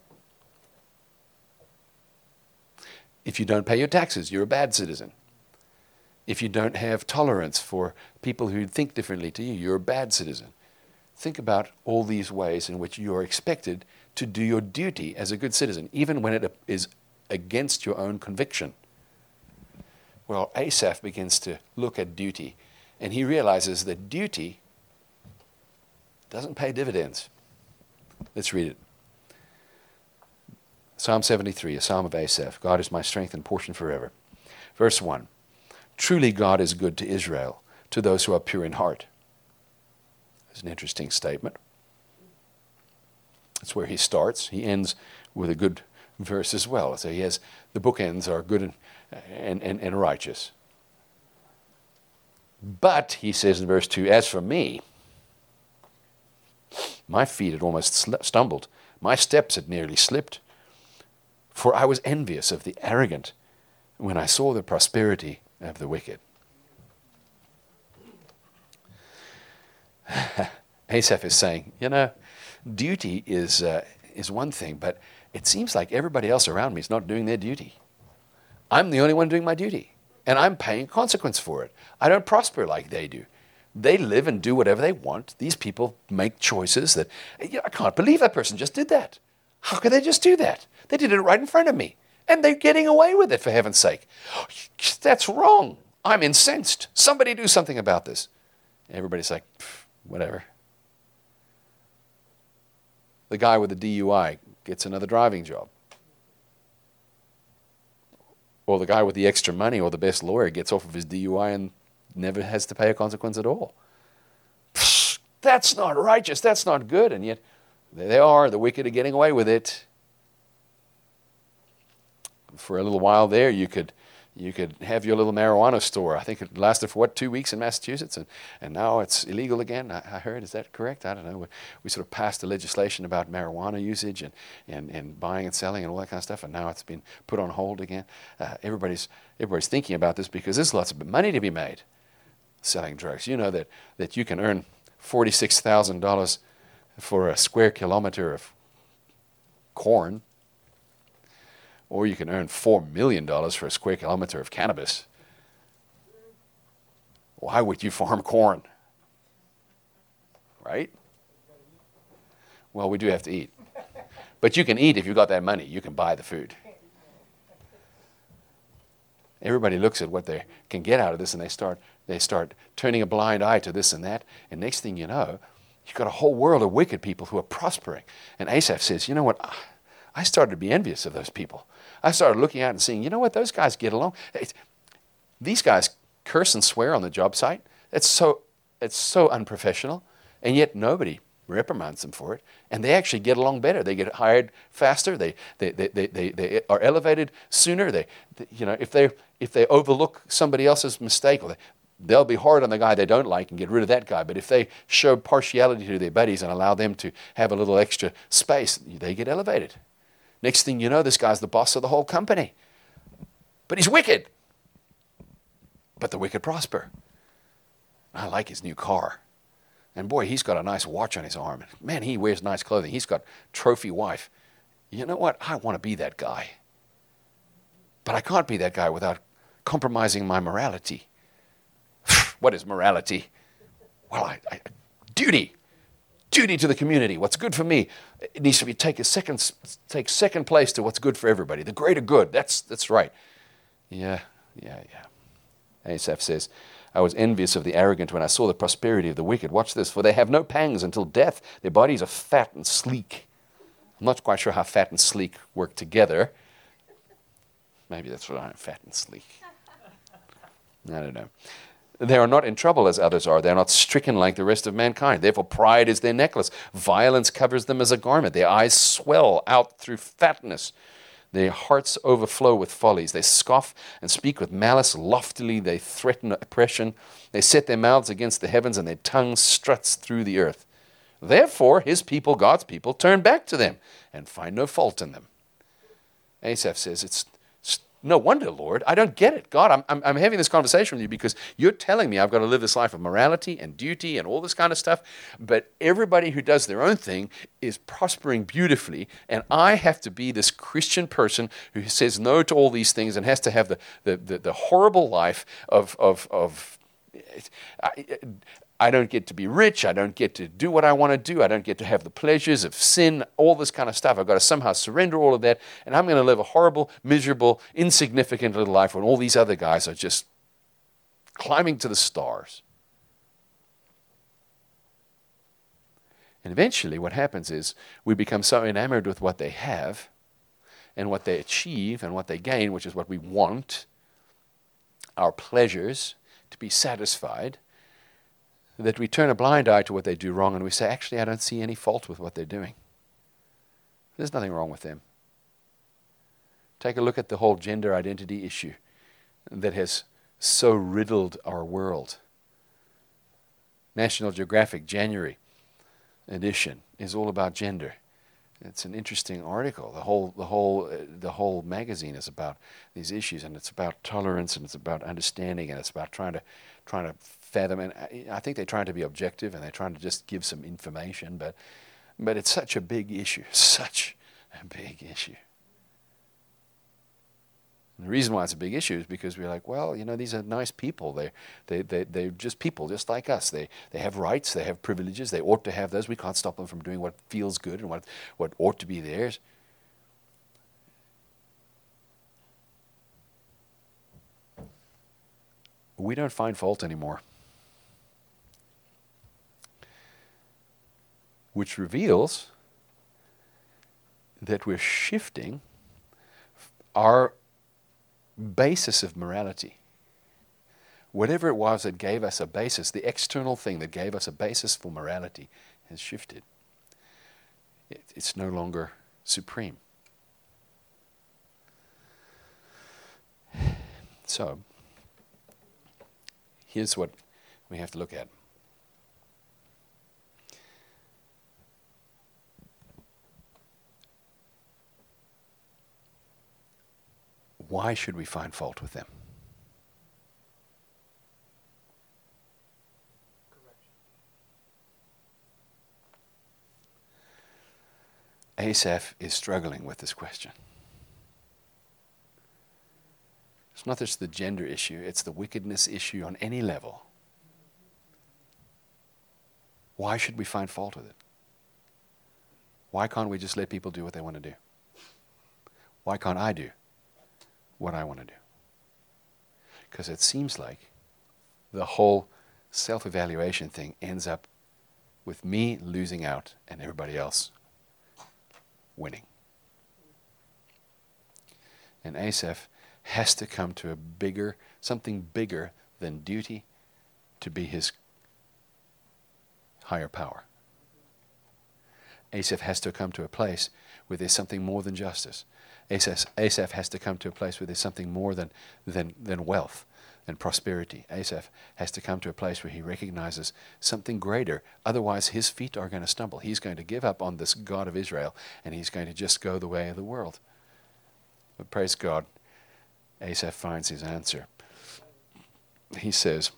If you don't pay your taxes, you're a bad citizen. If you don't have tolerance for people who think differently to you, you're a bad citizen. Think about all these ways in which you are expected to do your duty as a good citizen, even when it is against your own conviction. Well, Asaph begins to look at duty, and he realizes that duty doesn't pay dividends. Let's read it. Psalm 73, a psalm of Asaph. God is my strength and portion forever. Verse 1. Truly God is good to Israel, to those who are pure in heart. It's an interesting statement. That's where he starts. He ends with a good verse as well. So he has, the bookends are good and righteous. But, he says in verse 2, as for me, my feet had almost stumbled. My steps had nearly slipped. For I was envious of the arrogant when I saw the prosperity of the wicked. Asaph is saying, duty is one thing, but it seems like everybody else around me is not doing their duty. I'm the only one doing my duty, and I'm paying consequence for it. I don't prosper like they do. They live and do whatever they want. These people make choices that, I can't believe that person just did that. How could they just do that? They did it right in front of me, and they're getting away with it, for heaven's sake. That's wrong. I'm incensed. Somebody do something about this. Everybody's like, whatever. The guy with the DUI gets another driving job. Or the guy with the extra money or the best lawyer gets off of his DUI and never has to pay a consequence at all. That's not righteous. That's not good. And yet, there they are. The wicked are getting away with it. For a little while there, you could have your little marijuana store. I think it lasted for, 2 weeks in Massachusetts, and now it's illegal again, I heard. Is that correct? I don't know. We sort of passed the legislation about marijuana usage and buying and selling and all that kind of stuff, and now it's been put on hold again. Everybody's thinking about this because there's lots of money to be made selling drugs. You know that you can earn $46,000 for a square kilometer of corn, or you can earn $4 million for a square kilometer of cannabis. Why would you farm corn? Right? Well, we do have to eat. But you can eat if you've got that money. You can buy the food. Everybody looks at what they can get out of this, and they start turning a blind eye to this and that. And next thing you know, you've got a whole world of wicked people who are prospering. And Asaph says, you know what? I started to be envious of those people. I started looking out and seeing, you know what, those guys get along. These guys curse and swear on the job site. It's so unprofessional, and yet nobody reprimands them for it. And they actually get along better. They get hired faster. They are elevated sooner. If they overlook somebody else's mistake, they'll be hard on the guy they don't like and get rid of that guy. But if they show partiality to their buddies and allow them to have a little extra space, they get elevated. Next thing you know, this guy's the boss of the whole company. But he's wicked. But the wicked prosper. I like his new car. And boy, he's got a nice watch on his arm. Man, he wears nice clothing. He's got trophy wife. You know what? I want to be that guy. But I can't be that guy without compromising my morality. What is morality? Well, duty. Duty to the community. What's good for me, it needs to be take second place to what's good for everybody. The greater good. That's right. Yeah. Asaph says, I was envious of the arrogant when I saw the prosperity of the wicked. Watch this. For they have no pangs until death. Their bodies are fat and sleek. I'm not quite sure how fat and sleek work together. Maybe that's what I am, fat and sleek. I don't know. They are not in trouble as others are. They are not stricken like the rest of mankind. Therefore, pride is their necklace. Violence covers them as a garment. Their eyes swell out through fatness. Their hearts overflow with follies. They scoff and speak with malice. Loftily they threaten oppression. They set their mouths against the heavens, and their tongue struts through the earth. Therefore, his people, God's people, turn back to them and find no fault in them. Asaph says, it's no wonder, Lord. I don't get it. God, I'm having this conversation with you because you're telling me I've got to live this life of morality and duty and all this kind of stuff, but everybody who does their own thing is prospering beautifully, and I have to be this Christian person who says no to all these things and has to have the horrible life of I don't get to be rich. I don't get to do what I want to do. I don't get to have the pleasures of sin, all this kind of stuff. I've got to somehow surrender all of that, and I'm going to live a horrible, miserable, insignificant little life when all these other guys are just climbing to the stars. And eventually what happens is we become so enamored with what they have and what they achieve and what they gain, which is what we want, our pleasures, to be satisfied, that we turn a blind eye to what they do wrong and we say, actually, I don't see any fault with what they're doing. There's nothing wrong with them. Take a look at the whole gender identity issue that has so riddled our world. National Geographic January edition is all about gender. It's an interesting article. The whole magazine is about these issues, and it's about tolerance, and it's about understanding, and it's about trying to fathom. And I think they're trying to be objective, and they're trying to just give some information. But it's such a big issue, such a big issue. And the reason why it's a big issue is because we're like, well, these are nice people. They're just people, just like us. They have rights, they have privileges, they ought to have those. We can't stop them from doing what feels good and what ought to be theirs. We don't find fault anymore. Which reveals that we're shifting our basis of morality. Whatever it was that gave us a basis, the external thing that gave us a basis for morality has shifted. It's no longer supreme. So, here's what we have to look at. Why should we find fault with them? Asaph is struggling with this question. It's not just the gender issue, it's the wickedness issue on any level. Why should we find fault with it? Why can't we just let people do what they want to do? Why can't I do what I want to do? Because it seems like the whole self-evaluation thing ends up with me losing out and everybody else winning. And Asaph has to come to something bigger than duty to be his higher power. Asaph has to come to a place where there's something more than justice. Asaph has to come to a place where there's something more than wealth and prosperity. Asaph has to come to a place where he recognizes something greater. Otherwise, his feet are going to stumble. He's going to give up on this God of Israel, and he's going to just go the way of the world. But praise God, Asaph finds his answer. He says,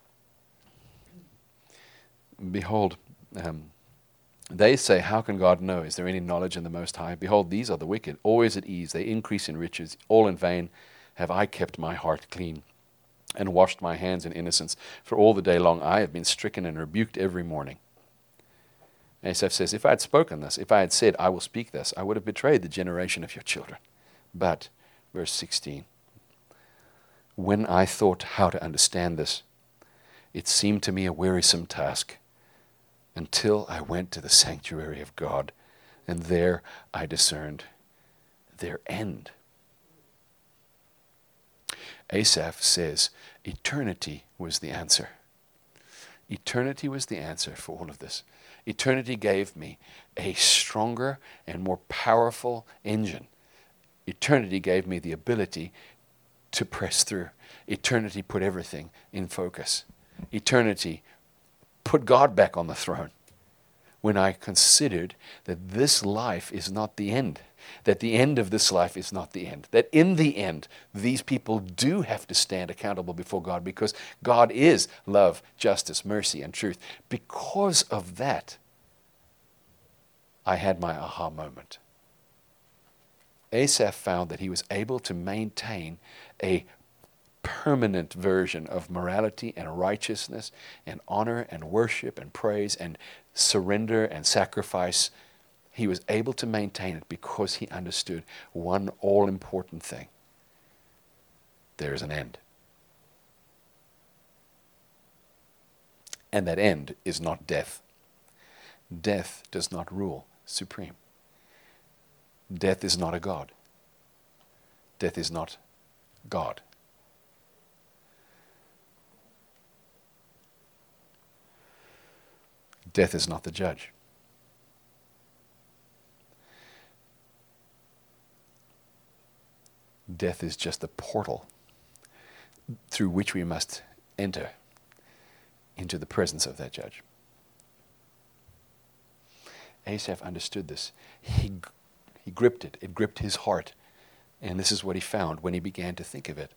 behold, they say, how can God know? Is there any knowledge in the Most High? Behold, these are the wicked, always at ease. They increase in riches. All in vain have I kept my heart clean and washed my hands in innocence. For all the day long I have been stricken and rebuked every morning. Asaph says, if I had spoken this, if I had said, I will speak this, I would have betrayed the generation of your children. But, verse 16, when I thought how to understand this, it seemed to me a wearisome task, until I went to the sanctuary of God, and there I discerned their end. Asaph says, eternity was the answer. Eternity was the answer for all of this. Eternity gave me a stronger and more powerful engine. Eternity gave me the ability to press through. Eternity put everything in focus. Eternity put God back on the throne when I considered that this life is not the end, that the end of this life is not the end, that in the end, these people do have to stand accountable before God because God is love, justice, mercy, and truth. Because of that, I had my aha moment. Asaph found that he was able to maintain a permanent version of morality and righteousness and honor and worship and praise and surrender and sacrifice. He was able to maintain it because he understood one all-important thing. There is an end. And that end is not death. Death does not rule supreme. Death is not a God. Death is not God. Death is not the judge. Death is just the portal through which we must enter into the presence of that judge. Asaph understood this. He gripped it. It gripped his heart. And this is what he found when he began to think of it.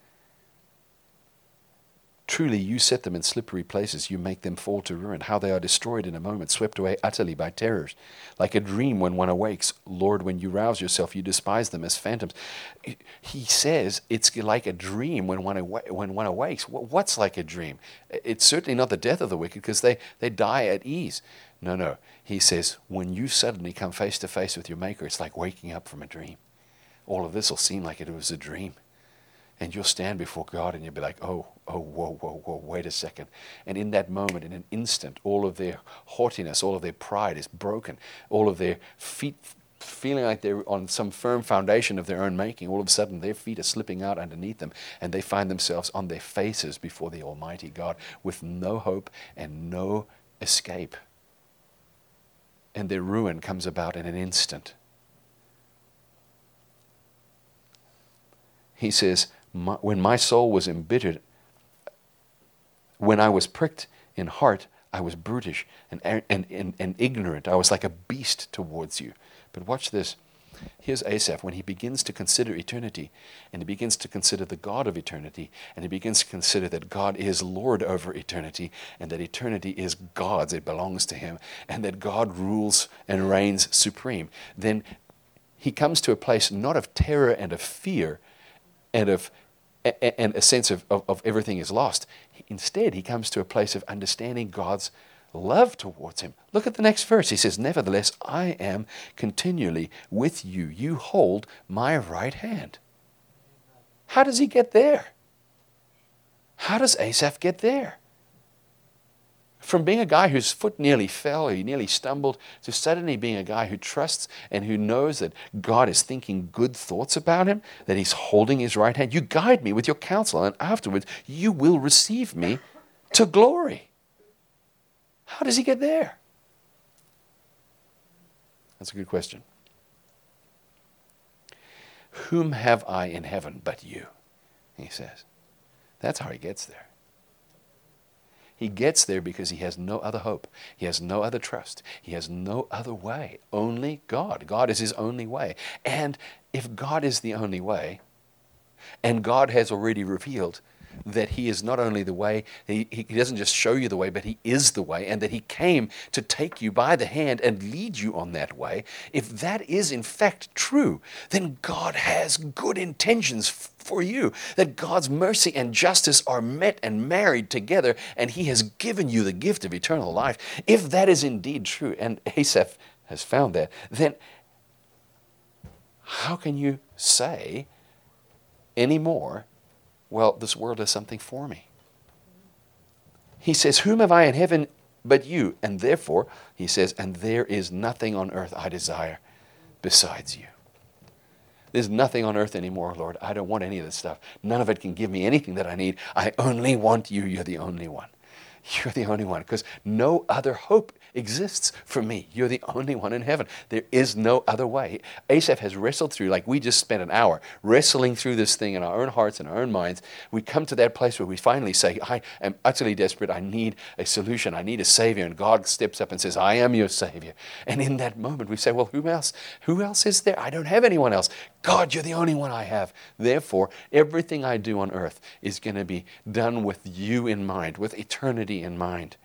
Truly, you set them in slippery places. You make them fall to ruin. How they are destroyed in a moment, swept away utterly by terrors. Like a dream when one awakes. Lord, when you rouse yourself, you despise them as phantoms. He says it's like a dream when one awakes. What's like a dream? It's certainly not the death of the wicked, because they die at ease. No. He says, when you suddenly come face to face with your Maker, it's like waking up from a dream. All of this will seem like it was a dream. And you'll stand before God and you'll be like, whoa, wait a second. And in that moment, in an instant, all of their haughtiness, all of their pride is broken. All of their feet, feeling like they're on some firm foundation of their own making, all of a sudden their feet are slipping out underneath them and they find themselves on their faces before the Almighty God with no hope and no escape. And their ruin comes about in an instant. He says, when my soul was embittered, when I was pricked in heart, I was brutish and ignorant. I was like a beast towards you. But watch this. Here's Asaph when he begins to consider eternity, and he begins to consider the God of eternity, and he begins to consider that God is Lord over eternity, and that eternity is God's, it belongs to him, and that God rules and reigns supreme. Then he comes to a place not of terror and of fear, and a sense of everything is lost. Instead, he comes to a place of understanding God's love towards him. Look at the next verse. He says, nevertheless, I am continually with you. You hold my right hand. How does he get there? How does Asaph get there? From being a guy whose foot nearly fell, he nearly stumbled, to suddenly being a guy who trusts and who knows that God is thinking good thoughts about him, that he's holding his right hand. You guide me with your counsel, and afterwards you will receive me to glory. How does he get there? That's a good question. Whom have I in heaven but you? He says. That's how he gets there. He gets there because he has no other hope. He has no other trust. He has no other way. Only God. God is his only way. And if God is the only way, and God has already revealed that he is not only the way, he doesn't just show you the way, but he is the way, and that he came to take you by the hand and lead you on that way. If that is in fact true, then God has good intentions for you, that God's mercy and justice are met and married together, and he has given you the gift of eternal life. If that is indeed true, and Asaph has found that, then how can you say anymore, well, this world has something for me? He says, whom have I in heaven but you? And therefore, he says, and there is nothing on earth I desire besides you. There's nothing on earth anymore, Lord. I don't want any of this stuff. None of it can give me anything that I need. I only want you. You're the only one. You're the only one, because no other hope exists for me. You're the only one in heaven. There is no other way. Asaph has wrestled through, like we just spent an hour wrestling through this thing in our own hearts and our own minds. We come to that place where we finally say, I am utterly desperate. I need a solution. I need a Savior. And God steps up and says, I am your Savior. And in that moment we say, well, who else? Who else is there? I don't have anyone else. God, you're the only one I have. Therefore, everything I do on earth is going to be done with you in mind, with eternity in mind.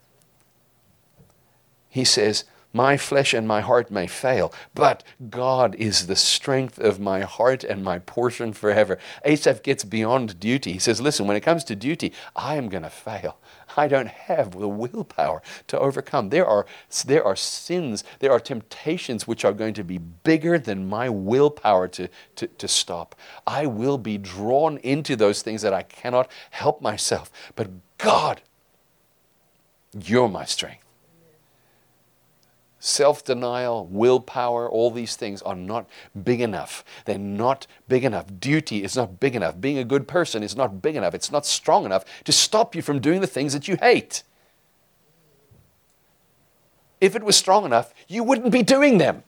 He says, my flesh and my heart may fail, but God is the strength of my heart and my portion forever. Asaph gets beyond duty. He says, listen, when it comes to duty, I am going to fail. I don't have the willpower to overcome. There are sins, there are temptations which are going to be bigger than my willpower to stop. I will be drawn into those things that I cannot help myself. But God, you're my strength. Self-denial, willpower, all these things are not big enough. They're not big enough. Duty is not big enough. Being a good person is not big enough. It's not strong enough to stop you from doing the things that you hate. If it was strong enough, you wouldn't be doing them.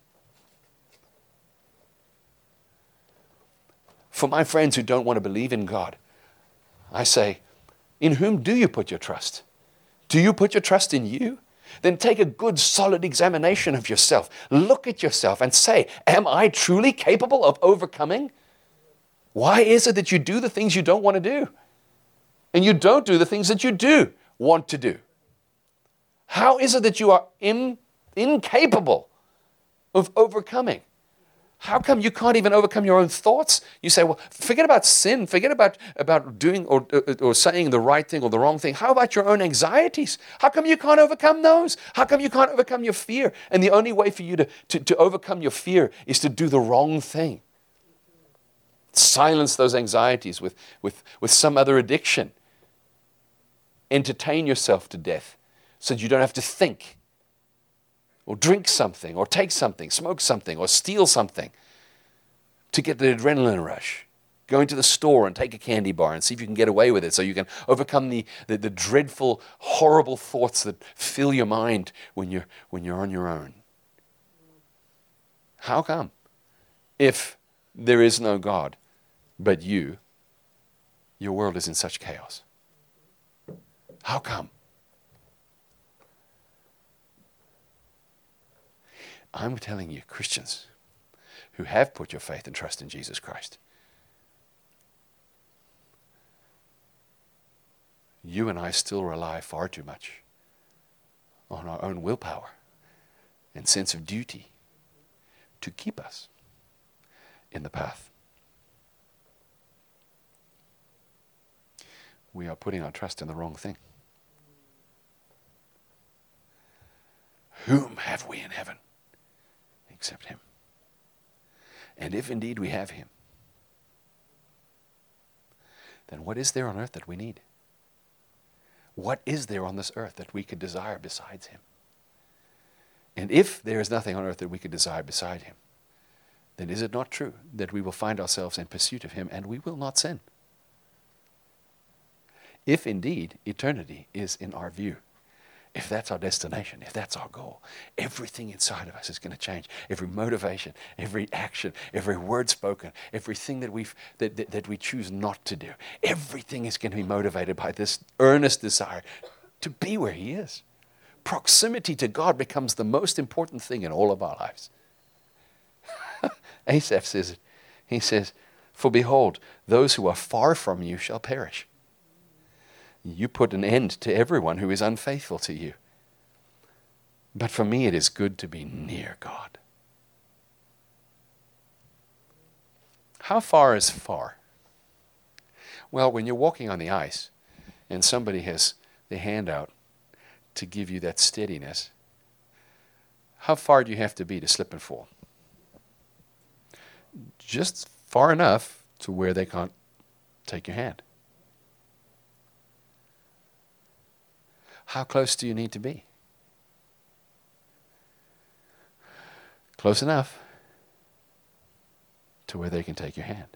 For my friends who don't want to believe in God, I say, in whom do you put your trust? Do you put your trust in you? Then take a good, solid examination of yourself. Look at yourself and say, am I truly capable of overcoming? Why is it that you do the things you don't want to do? And you don't do the things that you do want to do? How is it that you are incapable of overcoming? How come you can't even overcome your own thoughts? You say, well, forget about sin. Forget about doing or saying the right thing or the wrong thing. How about your own anxieties? How come you can't overcome those? How come you can't overcome your fear? And the only way for you to overcome your fear is to do the wrong thing. Silence those anxieties with some other addiction. Entertain yourself to death so that you don't have to think. Or drink something, or take something, smoke something, or steal something to get the adrenaline rush. Go into the store and take a candy bar and see if you can get away with it so you can overcome the dreadful, horrible thoughts that fill your mind when you're on your own. How come? If there is no God but you, your world is in such chaos. How come? I'm telling you, Christians who have put your faith and trust in Jesus Christ, you and I still rely far too much on our own willpower and sense of duty to keep us in the path. We are putting our trust in the wrong thing. Whom have we in heaven except him? And if indeed we have him, then what is there on earth that we need? What is there on this earth that we could desire besides him? And if there is nothing on earth that we could desire beside him, then is it not true that we will find ourselves in pursuit of him and we will not sin? If indeed eternity is in our view, if that's our destination, if that's our goal, everything inside of us is going to change. Every motivation, every action, every word spoken, everything that we choose not to do, everything is going to be motivated by this earnest desire to be where he is. Proximity to God becomes the most important thing in all of our lives. Asaph says it. He says, for behold, those who are far from you shall perish. You put an end to everyone who is unfaithful to you. But for me, it is good to be near God. How far is far? Well, when you're walking on the ice and somebody has their hand out to give you that steadiness, how far do you have to be to slip and fall? Just far enough to where they can't take your hand. How close do you need to be? Close enough to where they can take your hand.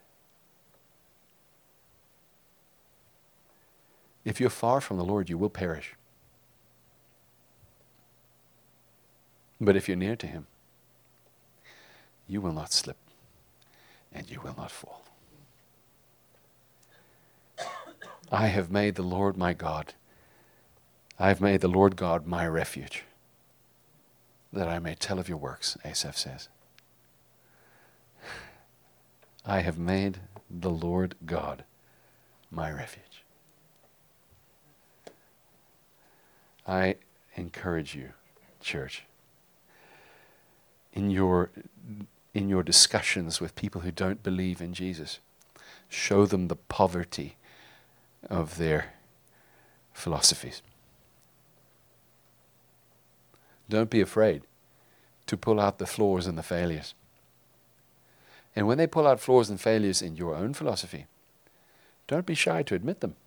If you're far from the Lord, you will perish. But if you're near to him, you will not slip and you will not fall. I have made the Lord my God. I have made the Lord God my refuge, that I may tell of your works, Asaph says. I have made the Lord God my refuge. I encourage you, church, in your discussions with people who don't believe in Jesus, show them the poverty of their philosophies. Don't be afraid to pull out the flaws and the failures. And when they pull out flaws and failures in your own philosophy, don't be shy to admit them.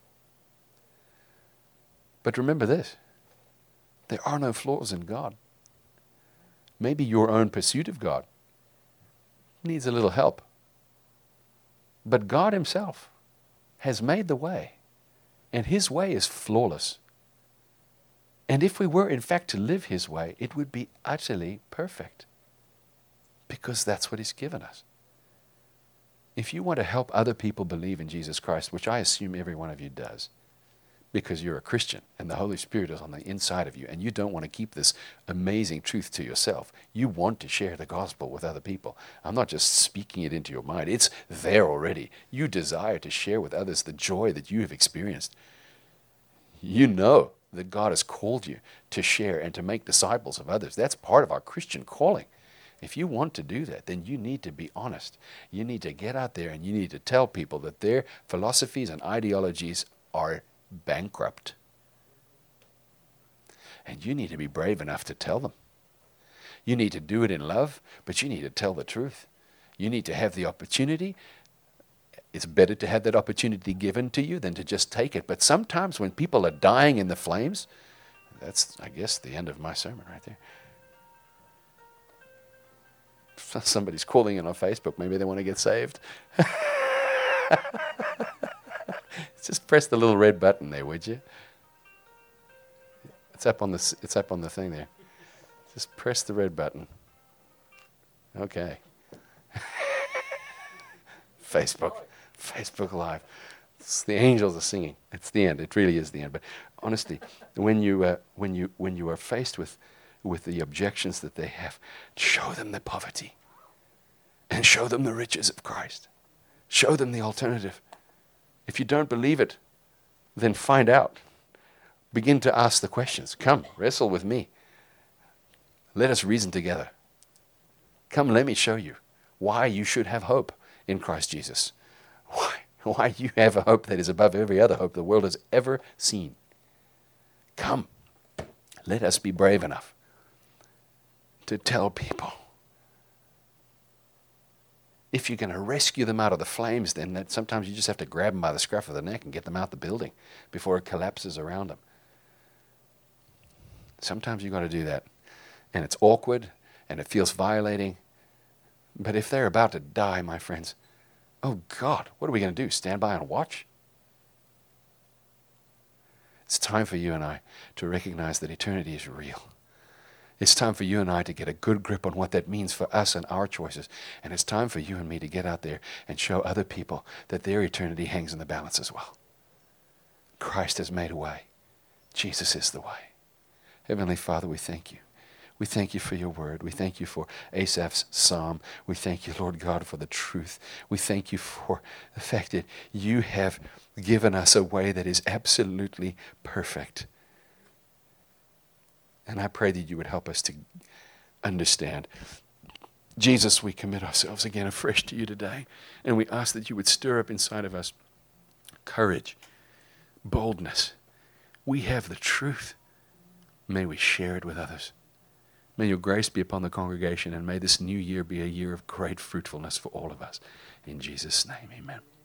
But remember this, there are no flaws in God. Maybe your own pursuit of God needs a little help. But God himself has made the way, and his way is flawless. And if we were, in fact, to live His way, it would be utterly perfect. Because that's what He's given us. If you want to help other people believe in Jesus Christ, which I assume every one of you does, because you're a Christian and the Holy Spirit is on the inside of you, and you don't want to keep this amazing truth to yourself. You want to share the gospel with other people. I'm not just speaking it into your mind. It's there already. You desire to share with others the joy that you have experienced. You know that God has called you to share and to make disciples of others. That's part of our Christian calling. If you want to do that, then you need to be honest. You need to get out there and you need to tell people that their philosophies and ideologies are bankrupt. And you need to be brave enough to tell them. You need to do it in love, but you need to tell the truth. You need to have the opportunity. It's better to have that opportunity given to you than to just take it. But sometimes when people are dying in the flames, that's, I guess, the end of my sermon right there. Somebody's calling in on Facebook. Maybe they want to get saved. Just press the little red button there, would you? It's up on the thing there. Just press the red button. Okay. Facebook Live. The angels are singing. It's the end. It really is the end. But honestly, when you are faced with the objections that they have, show them the poverty and show them the riches of Christ. Show them the alternative. If you don't believe it, then find out. Begin to ask the questions. Come, wrestle with me. Let us reason together. Come, let me show you why you should have hope in Christ Jesus. Why you have a hope that is above every other hope the world has ever seen. Come, let us be brave enough to tell people. If you're going to rescue them out of the flames, then that sometimes you just have to grab them by the scruff of the neck and get them out the building before it collapses around them. Sometimes you've got to do that. And it's awkward, and it feels violating. But if they're about to die, my friends, oh God, what are we going to do? Stand by and watch? It's time for you and I to recognize that eternity is real. It's time for you and I to get a good grip on what that means for us and our choices. And it's time for you and me to get out there and show other people that their eternity hangs in the balance as well. Christ has made a way. Jesus is the way. Heavenly Father, we thank you. We thank you for your word. We thank you for Asaph's psalm. We thank you, Lord God, for the truth. We thank you for the fact that you have given us a way that is absolutely perfect. And I pray that you would help us to understand. Jesus, we commit ourselves again afresh to you today. And we ask that you would stir up inside of us courage, boldness. We have the truth. May we share it with others. May your grace be upon the congregation, and may this new year be a year of great fruitfulness for all of us. In Jesus' name, amen.